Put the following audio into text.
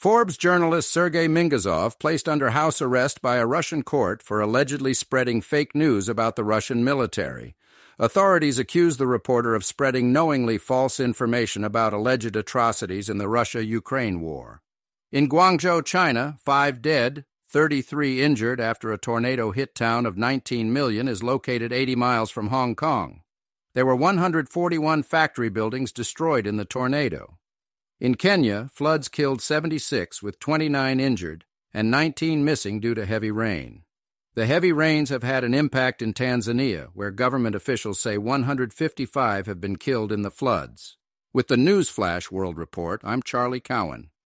Forbes journalist Sergei Mingazov placed under house arrest by a Russian court for allegedly spreading fake news about the Russian military. Authorities accuse the reporter of spreading knowingly false information about alleged atrocities in the Russia-Ukraine war. In Guangzhou, China, 5 dead, 33 injured after a tornado-hit town of 19 million is located 80 miles from Hong Kong. There were 141 factory buildings destroyed in the tornado. In Kenya, floods killed 76 with 29 injured and 19 missing due to heavy rain. The heavy rains have had an impact in Tanzania, where government officials say 155 have been killed in the floods. With the Newsflash World Report, I'm Charlie Cowan.